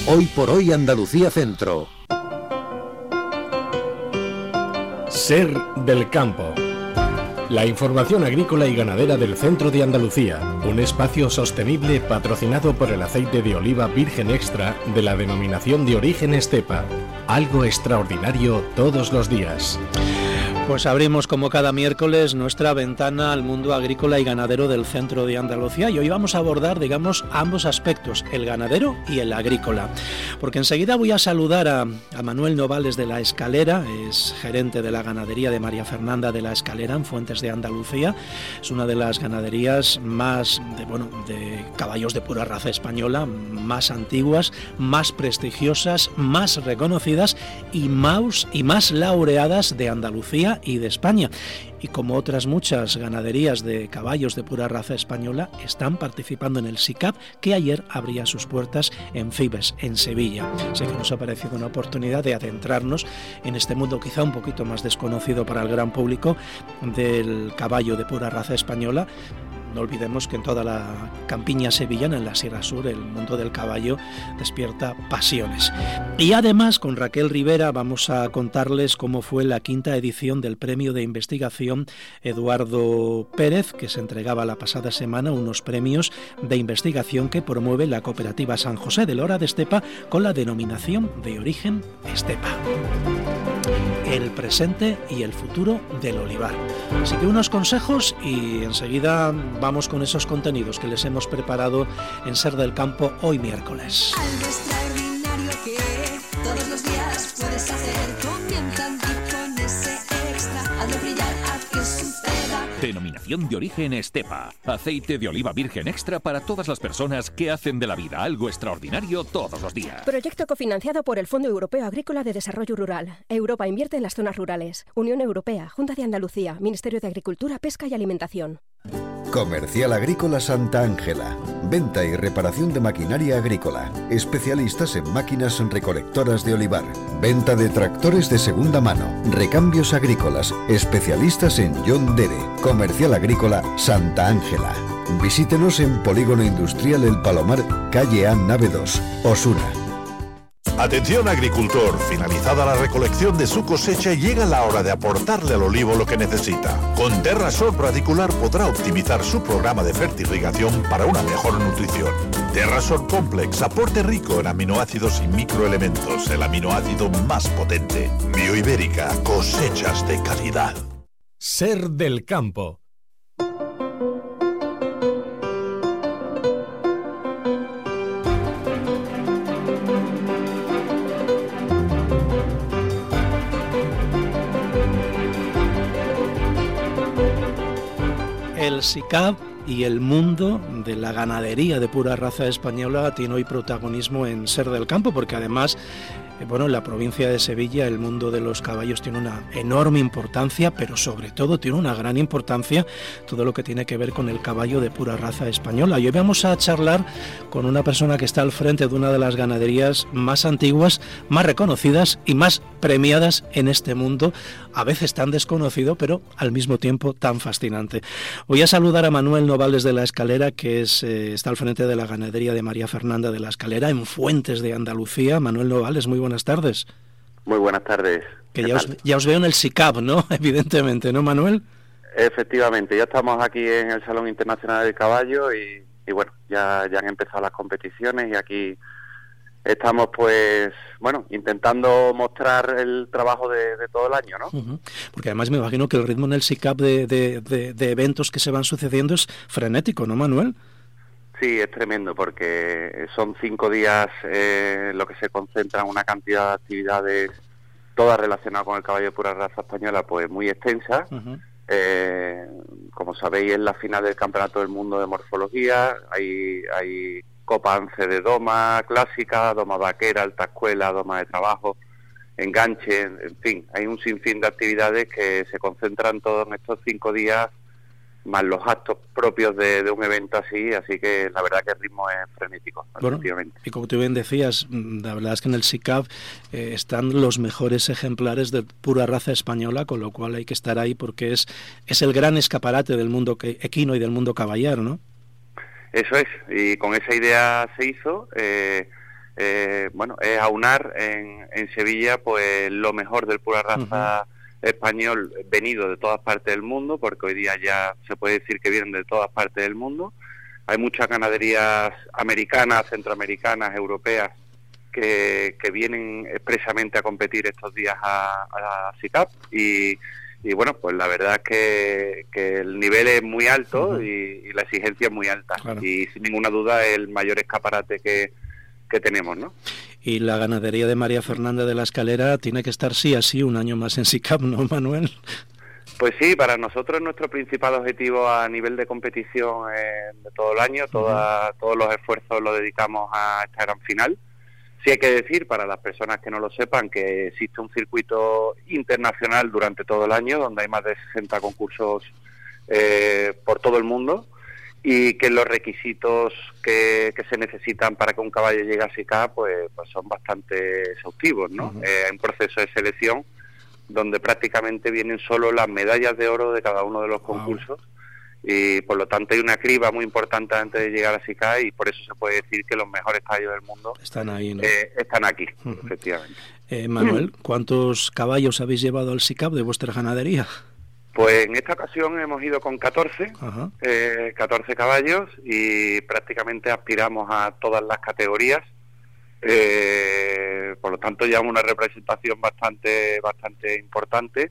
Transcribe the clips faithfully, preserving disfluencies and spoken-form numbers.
Hoy por hoy Andalucía Centro. Ser del campo. La información agrícola y ganadera del centro de Andalucía, un espacio sostenible patrocinado por el aceite de oliva virgen extra de la denominación de origen Estepa. Algo extraordinario todos los días. Pues abrimos como cada miércoles nuestra ventana al mundo agrícola y ganadero del centro de Andalucía y hoy vamos a abordar, digamos, ambos aspectos, el ganadero y el agrícola. Porque enseguida voy a saludar a, a Manuel Novales de La Escalera, es gerente de la ganadería de María Fernanda de La Escalera en Fuentes de Andalucía. Es una de las ganaderías más, de, bueno, de caballos de pura raza española, más antiguas, más prestigiosas, más reconocidas y más, y más laureadas de Andalucía y de España, y como otras muchas ganaderías de caballos de pura raza española están participando en el SICAP, que ayer abría sus puertas en Fibes, en Sevilla. Sé que nos ha parecido una oportunidad de adentrarnos en este mundo quizá un poquito más desconocido para el gran público del caballo de pura raza española. No olvidemos que en toda la campiña sevillana, en la Sierra Sur, el mundo del caballo despierta pasiones. Y además, con Raquel Rivera vamos a contarles cómo fue la quinta edición del Premio de Investigación Eduardo Pérez, que se entregaba la pasada semana, unos premios de investigación que promueve la cooperativa San José de Lora de Estepa con la denominación de origen Estepa. El presente y el futuro del olivar. Así que unos consejos y enseguida vamos con esos contenidos que les hemos preparado en Ser del Campo hoy miércoles. Algo extraordinario que todos los días puedes hacer. Comienza con ese extra. Hazlo brillar, haz que suceda. Denominación de origen Estepa. Aceite de oliva virgen extra para todas las personas que hacen de la vida algo extraordinario todos los días. Proyecto cofinanciado por el Fondo Europeo Agrícola de Desarrollo Rural. Europa invierte en las zonas rurales. Unión Europea, Junta de Andalucía, Ministerio de Agricultura, Pesca y Alimentación. Comercial Agrícola Santa Ángela. Venta y reparación de maquinaria agrícola. Especialistas en máquinas recolectoras de olivar. Venta de tractores de segunda mano. Recambios agrícolas. Especialistas en John Deere. Comercial Agrícola Santa Ángela. Visítenos en Polígono Industrial El Palomar, calle A, nave dos, Osuna. Atención agricultor, finalizada la recolección de su cosecha llega la hora de aportarle al olivo lo que necesita. Con Terrasol Radicular podrá optimizar su programa de fertirrigación para una mejor nutrición. Terrasol Complex, aporte rico en aminoácidos y microelementos, el aminoácido más potente. Bioibérica, cosechas de calidad. Ser del campo. El SICAP y el mundo de la ganadería de pura raza española tiene hoy protagonismo en Ser del Campo, porque además, bueno, en la provincia de Sevilla el mundo de los caballos tiene una enorme importancia, pero sobre todo tiene una gran importancia todo lo que tiene que ver con el caballo de pura raza española. Y hoy vamos a charlar con una persona que está al frente de una de las ganaderías más antiguas, más reconocidas y más premiadas en este mundo, a veces tan desconocido, pero al mismo tiempo tan fascinante. Voy a saludar a Manuel Novales de La Escalera, que es, eh, está al frente de la ganadería de María Fernanda de La Escalera, en Fuentes de Andalucía. Manuel Novales, muy buenas tardes. Muy buenas tardes. Que ya os, ya os veo en el SICAP, ¿no? Evidentemente, ¿no, Manuel? Efectivamente, ya estamos aquí en el Salón Internacional del Caballo y, y bueno, ya, ya han empezado las competiciones y aquí estamos, pues, bueno, intentando mostrar el trabajo de, de todo el año, ¿no? Uh-huh. Porque además me imagino que el ritmo en el SICAP de, de, de, de eventos que se van sucediendo es frenético, ¿no, Manuel? Sí, es tremendo porque son cinco días eh, lo que se concentra en una cantidad de actividades, todas relacionadas con el caballo de pura raza española, pues muy extensa. Uh-huh. Eh, como sabéis, es la final del Campeonato del Mundo de Morfología, hay, hay Copa ANCE de doma clásica, doma vaquera, alta escuela, doma de trabajo, enganche, en fin, hay un sinfín de actividades que se concentran todos en estos cinco días, más los actos propios de, de un evento así, así que la verdad que el ritmo es frenético, bueno, y como tú bien decías, la verdad es que en el SICAP eh, están los mejores ejemplares de pura raza española, con lo cual hay que estar ahí porque es, es el gran escaparate del mundo equino y del mundo caballar, ¿no? Eso es, y con esa idea se hizo. Eh, eh, bueno, es aunar en, en Sevilla pues lo mejor del pura raza uh-huh. español venido de todas partes del mundo, porque hoy día ya se puede decir que vienen de todas partes del mundo. Hay muchas ganaderías americanas, centroamericanas, europeas que, que vienen expresamente a competir estos días a, a S I C A P y, y bueno, pues la verdad es que, que el nivel es muy alto uh-huh. y, y la exigencia es muy alta claro. y sin ninguna duda es el mayor escaparate que, que tenemos, ¿no? Y la ganadería de María Fernanda de la Escalera tiene que estar sí así un año más en S I C A P, ¿no, Manuel? Pues sí, para nosotros nuestro principal objetivo a nivel de competición eh, de todo el año, toda, todos los esfuerzos los dedicamos a esta gran final. Sí hay que decir, para las personas que no lo sepan, que existe un circuito internacional durante todo el año, donde hay más de sesenta concursos eh, por todo el mundo, y que los requisitos que, que se necesitan para que un caballo llegue a S I C A P pues, pues son bastante exhaustivos, ¿no? Uh-huh. Eh, hay un proceso de selección donde prácticamente vienen solo las medallas de oro de cada uno de los concursos. Wow. Y por lo tanto hay una criba muy importante antes de llegar a S I C A y por eso se puede decir que los mejores caballos del mundo están ahí, ¿no? eh, están aquí, uh-huh. efectivamente. Eh, Manuel, ¿cuántos caballos habéis llevado al S I C A P de vuestra ganadería? Pues en esta ocasión hemos ido con catorce, uh-huh. eh, catorce caballos y prácticamente aspiramos a todas las categorías. Eh, por lo tanto ya una representación bastante bastante importante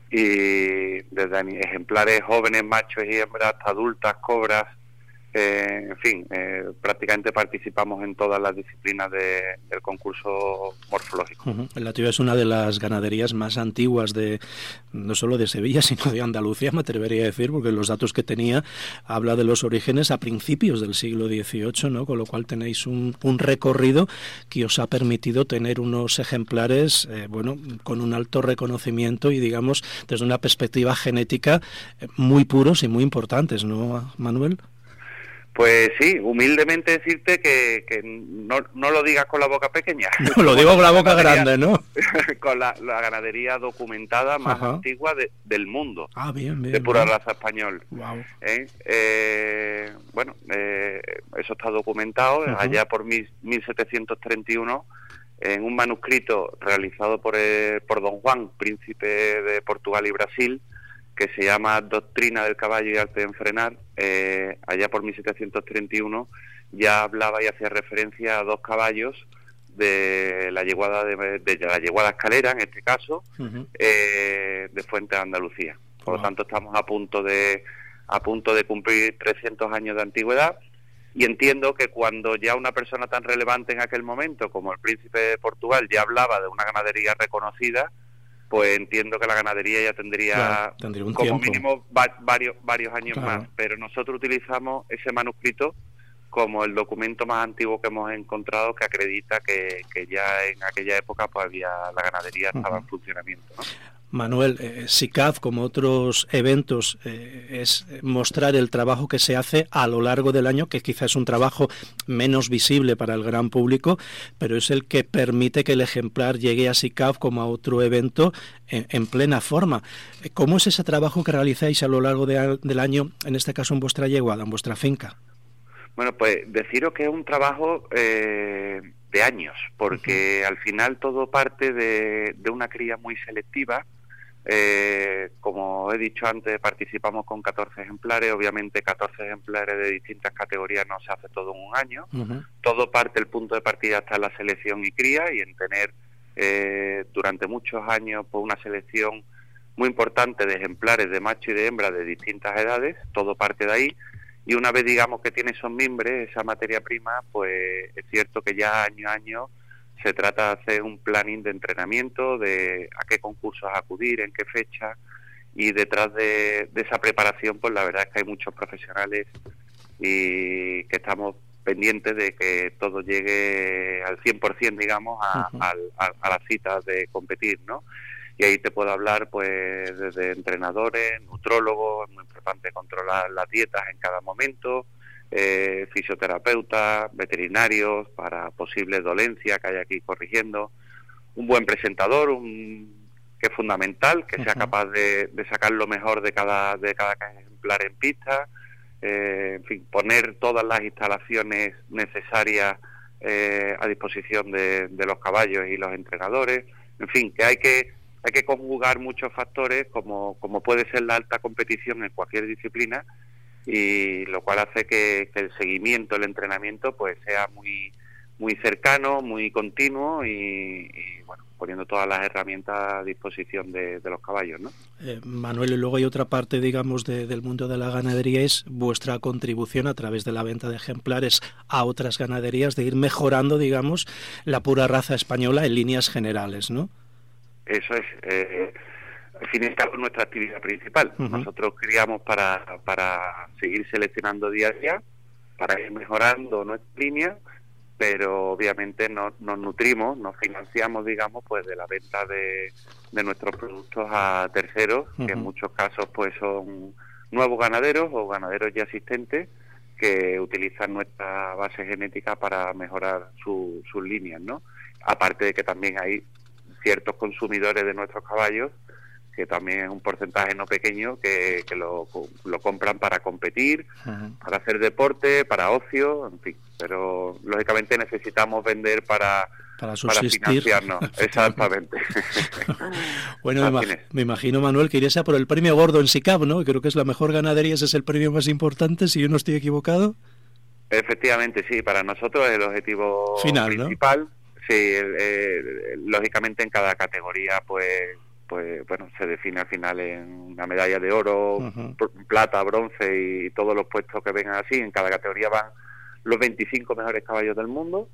y desde ejemplares jóvenes, machos y hembras, hasta adultas, cobras, eh, en fin, eh, prácticamente participamos en todas las disciplinas de, del concurso morfológico. Uh-huh. La tuya es una de las ganaderías más antiguas de no solo de Sevilla, sino de Andalucía, me atrevería a decir, porque los datos que tenía habla de los orígenes a principios del siglo dieciocho, ¿no? Con lo cual tenéis un, un recorrido que os ha permitido tener unos ejemplares, eh, bueno, con un alto reconocimiento y, digamos, desde una perspectiva genética eh, muy puros y muy importantes, ¿no, Manuel? Pues sí, humildemente decirte que, que no, no lo digas con la boca pequeña. No, lo digo con la boca grande, ¿no? Con la, la ganadería documentada más Ajá. antigua de, del mundo. Ah, bien, bien. De pura bien. raza español. Wow. ¿Eh? Eh, bueno, eh, eso está documentado uh-huh. allá por mil setecientos treinta y uno en un manuscrito realizado por, eh, por Don Juan, príncipe de Portugal y Brasil, que se llama Doctrina del caballo y arte de enfrenar. Eh, allá por mil setecientos treinta y uno ya hablaba y hacía referencia a dos caballos de la yeguada de, de la yeguada escalera, en este caso, uh-huh. eh, de Fuente de Andalucía. Por wow. lo tanto, estamos a punto de a punto de cumplir trescientos años de antigüedad y entiendo que cuando ya una persona tan relevante en aquel momento como el príncipe de Portugal ya hablaba de una ganadería reconocida, pues entiendo que la ganadería ya tendría, claro, tendría un como tiempo. mínimo va, varios varios años claro. más, pero nosotros utilizamos ese manuscrito como el documento más antiguo que hemos encontrado que acredita que, que ya en aquella época pues había la ganadería estaba uh-huh. en funcionamiento, ¿no? Manuel, eh, S I C A P, como otros eventos, eh, es mostrar el trabajo que se hace a lo largo del año, que quizás es un trabajo menos visible para el gran público, pero es el que permite que el ejemplar llegue a S I C A P como a otro evento en, en plena forma. ¿Cómo es ese trabajo que realizáis a lo largo de, del año, en este caso en vuestra yeguada, en vuestra finca? Bueno, pues deciros que es un trabajo eh, de años, porque uh-huh. al final todo parte de, de una cría muy selectiva. Eh, como he dicho antes, participamos con catorce ejemplares, obviamente catorce ejemplares de distintas categorías no se hace todo en un año, uh-huh. todo parte, el punto de partida está en la selección y cría y en tener eh, durante muchos años pues una selección muy importante de ejemplares de macho y de hembra de distintas edades, todo parte de ahí y una vez digamos que tiene esos mimbres, esa materia prima, pues es cierto que ya año a año se trata de hacer un planning de entrenamiento, de a qué concursos acudir, en qué fecha, y detrás de, de esa preparación, pues la verdad es que hay muchos profesionales y que estamos pendientes de que todo llegue al cien por ciento, digamos, a, uh-huh. a, a, a las citas de competir, ¿no? Y ahí te puedo hablar, pues, desde entrenadores, nutrólogos, es muy importante controlar las dietas en cada momento, Eh, fisioterapeutas, veterinarios para posibles dolencias que haya aquí corrigiendo, un buen presentador, un, que es fundamental, que uh-huh. sea capaz de, de sacar lo mejor de cada de cada ejemplar en pista, eh, en fin, poner todas las instalaciones necesarias eh, a disposición de, de los caballos y los entrenadores. En fin, que hay que hay que conjugar muchos factores, como, como puede ser la alta competición en cualquier disciplina, y lo cual hace que, que el seguimiento, el entrenamiento, pues sea muy muy cercano, muy continuo y, y bueno, poniendo todas las herramientas a disposición de, de los caballos, ¿no? Eh, Manuel, y luego hay otra parte, digamos, de, del mundo de la ganadería, es vuestra contribución a través de la venta de ejemplares a otras ganaderías, de ir mejorando, digamos, la pura raza española en líneas generales, ¿no? Eso es, eh, al fin y al cabo, nuestra actividad principal. Uh-huh. Nosotros criamos para, para seguir seleccionando día a día, para ir mejorando nuestra línea, pero obviamente nos, nos nutrimos, nos financiamos, digamos, pues de la venta de, de nuestros productos a terceros, uh-huh. que en muchos casos pues son nuevos ganaderos o ganaderos ya existentes que utilizan nuestra base genética para mejorar su, sus líneas, ¿no? Aparte de que también hay ciertos consumidores de nuestros caballos, que también es un porcentaje no pequeño, que, que lo, lo compran para competir, uh-huh. para hacer deporte, para ocio, en fin. Pero lógicamente necesitamos vender para, para, para financiarnos. Exactamente. Bueno, me, imag- me imagino, Manuel, que irías a por el premio gordo en SICAP, ¿no? Creo que es la mejor ganadería, ese es el premio más importante, si yo no estoy equivocado. Efectivamente, sí, para nosotros es el objetivo final, principal. ¿no? Sí, eh, lógicamente en cada categoría, pues, pues bueno, se define al final en una medalla de oro, uh-huh. plata, bronce y todos los puestos que vengan así. En cada categoría van los veinticinco mejores caballos del mundo.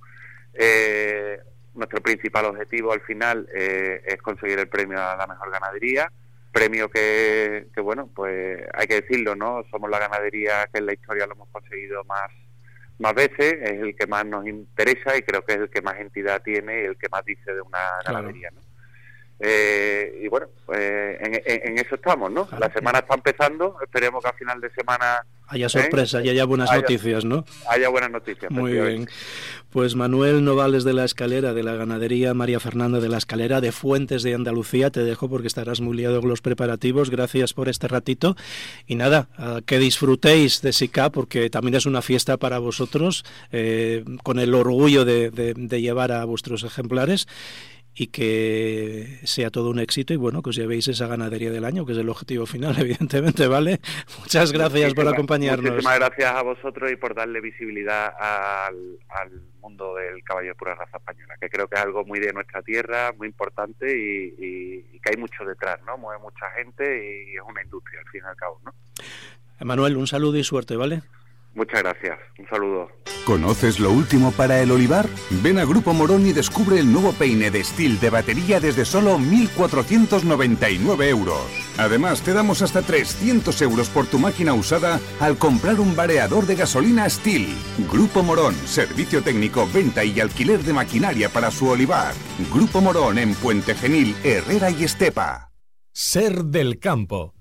Eh, nuestro principal objetivo al final eh, es conseguir el premio a la mejor ganadería, premio que, que, bueno, pues hay que decirlo, ¿no? Somos la ganadería que en la historia lo hemos conseguido más más veces, es el que más nos interesa y creo que es el que más entidad tiene y el que más dice de una ganadería, ¿no? Eh, y bueno, eh, en, en, en eso estamos, ¿no? Claro, la semana está empezando, esperemos que a final de semana haya sorpresa, ¿eh? y haya buenas haya, noticias, ¿no? Haya buenas noticias. Muy bien. Pues Manuel Novales de la Escalera, de la ganadería María Fernanda de la Escalera, de Fuentes de Andalucía, te dejo porque estarás muy liado con los preparativos. Gracias por este ratito. Y nada, uh, que disfrutéis de SICAP, porque también es una fiesta para vosotros, eh, con el orgullo de, de, de llevar a vuestros ejemplares. Y que sea todo un éxito y bueno, que os llevéis esa ganadería del año, que es el objetivo final, evidentemente, ¿vale? Muchas gracias por acompañarnos. Muchísimas gracias a vosotros y por darle visibilidad al, al mundo del caballo de pura raza española, que creo que es algo muy de nuestra tierra, muy importante y, y, y que hay mucho detrás, ¿no? Mueve mucha gente y es una industria, al fin y al cabo, ¿no? Manuel, un saludo y suerte, ¿vale? Muchas gracias, un saludo. ¿Conoces lo último para el olivar? Ven a Grupo Morón y descubre el nuevo peine de Stihl de batería desde solo mil cuatrocientos noventa y nueve euros. Además, te damos hasta trescientos euros por tu máquina usada al comprar un vareador de gasolina Stihl. Grupo Morón, servicio técnico, venta y alquiler de maquinaria para su olivar. Grupo Morón en Puente Genil, Herrera y Estepa. Ser del campo.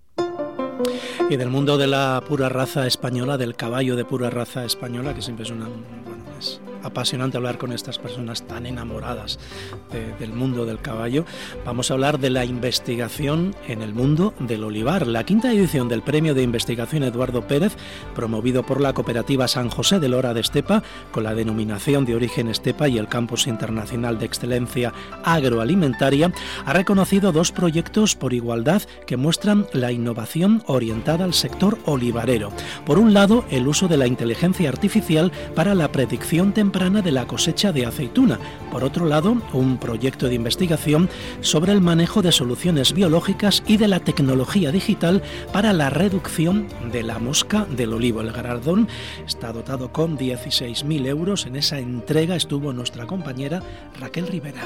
Y del mundo de la pura raza española, del caballo de pura raza española, que siempre es una... Bueno, es apasionante hablar con estas personas tan enamoradas de, del mundo del caballo. Vamos a hablar de la investigación en el mundo del olivar. La quinta edición del Premio de Investigación Eduardo Pérez, promovido por la cooperativa San José de Lora de Estepa, con la denominación de origen Estepa y el Campus Internacional de Excelencia Agroalimentaria, ha reconocido dos proyectos por igualdad que muestran la innovación orientada al sector olivarero. Por un lado, el uso de la inteligencia artificial para la predicción temprana de la cosecha de aceituna. Por otro lado, un proyecto de investigación sobre el manejo de soluciones biológicas y de la tecnología digital para la reducción de la mosca del olivo. El galardón está dotado con dieciséis mil euros. En esa entrega estuvo nuestra compañera Raquel Rivera.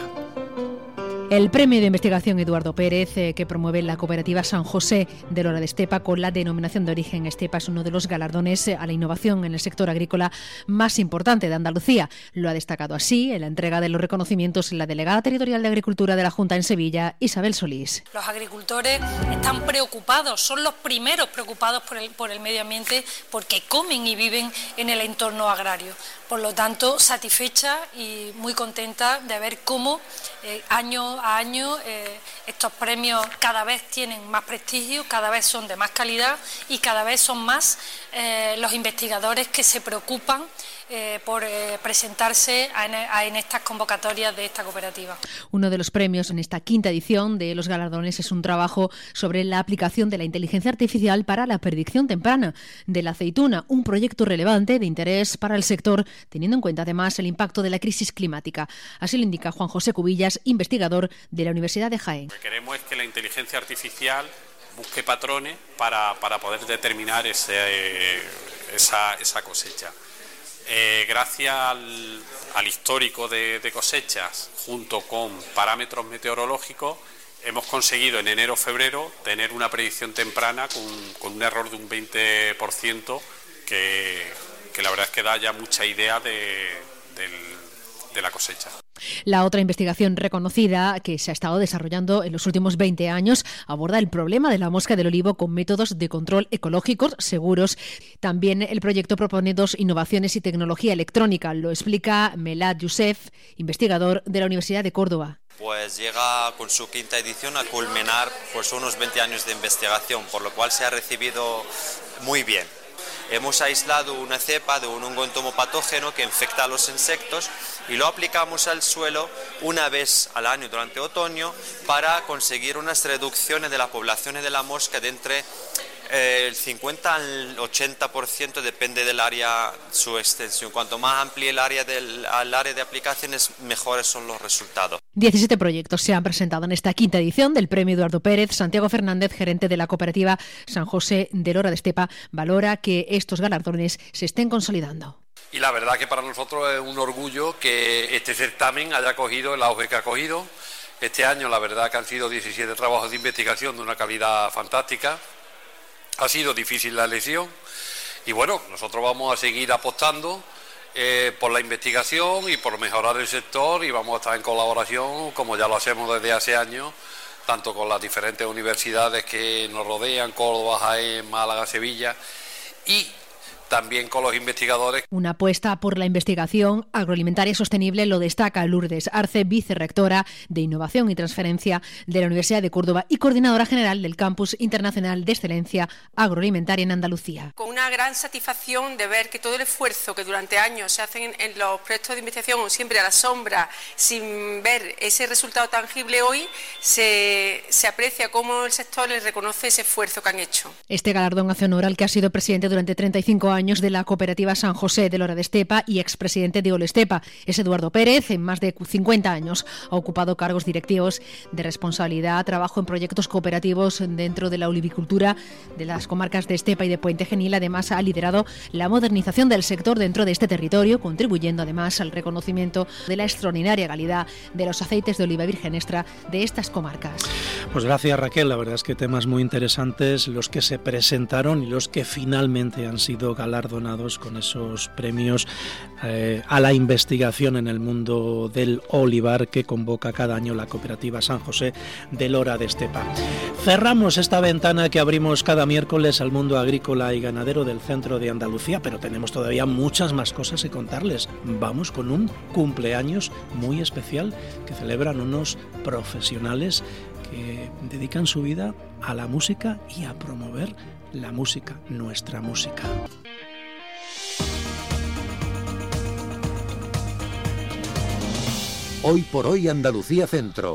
El Premio de Investigación Eduardo Pérez, eh, que promueve la cooperativa San José de Lora de Estepa con la denominación de origen Estepa, es uno de los galardones a la innovación en el sector agrícola más importante de Andalucía. Lo ha destacado así en la entrega de los reconocimientos la delegada territorial de Agricultura de la Junta en Sevilla, Isabel Solís. Los agricultores están preocupados, son los primeros preocupados por el, por el medio ambiente porque comen y viven en el entorno agrario. Por lo tanto, satisfecha y muy contenta de ver cómo eh, año a año eh, estos premios cada vez tienen más prestigio, cada vez son de más calidad y cada vez son más eh, los investigadores que se preocupan eh, por eh, presentarse a, a, en estas convocatorias de esta cooperativa. Uno de los premios en esta quinta edición de los galardones es un trabajo sobre la aplicación de la inteligencia artificial para la predicción temprana de la aceituna, un proyecto relevante de interés para el sector, teniendo en cuenta además el impacto de la crisis climática. Así lo indica Juan José Cubillas, investigador de la Universidad de Jaén. Lo que queremos es que la inteligencia artificial busque patrones para, para poder determinar ese, eh, esa, esa cosecha. Eh, gracias al, al histórico de, de cosechas, junto con parámetros meteorológicos, hemos conseguido en enero o febrero tener una predicción temprana con, con un error de un veinte por ciento que, que la verdad es que da ya mucha idea de, del, de la cosecha. La otra investigación reconocida que se ha estado desarrollando en los últimos veinte años aborda el problema de la mosca del olivo con métodos de control ecológicos seguros. También el proyecto propone dos innovaciones y tecnología electrónica. Lo explica Melad Youssef, investigador de la Universidad de Córdoba. Pues llega con su quinta edición a culminar pues unos veinte años de investigación, por lo cual se ha recibido muy bien. Hemos aislado una cepa de un hongo entomopatógeno que infecta a los insectos y lo aplicamos al suelo una vez al año durante otoño para conseguir unas reducciones de las poblaciones de la mosca de entre eh, el cincuenta al ochenta por ciento, depende del área, su extensión. Cuanto más amplia el área del al área de aplicaciones, mejores son los resultados. diecisiete proyectos se han presentado en esta quinta edición del Premio Eduardo Pérez. Santiago Fernández, gerente de la cooperativa San José de Lora de Estepa, valora que estos galardones se estén consolidando. Y la verdad que para nosotros es un orgullo que este certamen haya cogido el auge que ha cogido. Este año la verdad que han sido diecisiete trabajos de investigación de una calidad fantástica. Ha sido difícil la elección y bueno, nosotros vamos a seguir apostando Eh, por la investigación y por mejorar el sector, y vamos a estar en colaboración, como ya lo hacemos desde hace años, tanto con las diferentes universidades que nos rodean, Córdoba, Jaén, Málaga, Sevilla, y también con los investigadores. Una apuesta por la investigación agroalimentaria sostenible lo destaca Lourdes Arce, vicerrectora de Innovación y Transferencia de la Universidad de Córdoba y coordinadora general del Campus Internacional de Excelencia Agroalimentaria en Andalucía. Con una gran satisfacción de ver que todo el esfuerzo que durante años se hacen en los proyectos de investigación, siempre a la sombra, sin ver ese resultado tangible, hoy se, se aprecia cómo el sector les reconoce ese esfuerzo que han hecho. Este galardón hace honor al que ha sido presidente durante treinta y cinco años de la cooperativa San José de Lora de Estepa y expresidente de Olestepa. Es Eduardo Pérez. En más de cincuenta años ha ocupado cargos directivos de responsabilidad, trabajo en proyectos cooperativos dentro de la olivicultura de las comarcas de Estepa y de Puente Genil. Además, ha liderado la modernización del sector dentro de este territorio, contribuyendo además al reconocimiento de la extraordinaria calidad de los aceites de oliva virgen extra de estas comarcas. Pues gracias, Raquel. La verdad es que temas muy interesantes los que se presentaron y los que finalmente han sido galardonados con esos premios eh, a la investigación en el mundo del olivar que convoca cada año la cooperativa San José de Lora de Estepa. Cerramos esta ventana que abrimos cada miércoles al mundo agrícola y ganadero del centro de Andalucía, pero tenemos todavía muchas más cosas que contarles. Vamos con un cumpleaños muy especial que celebran unos profesionales que dedican su vida a la música y a promover la música, nuestra música. Hoy por hoy Andalucía Centro.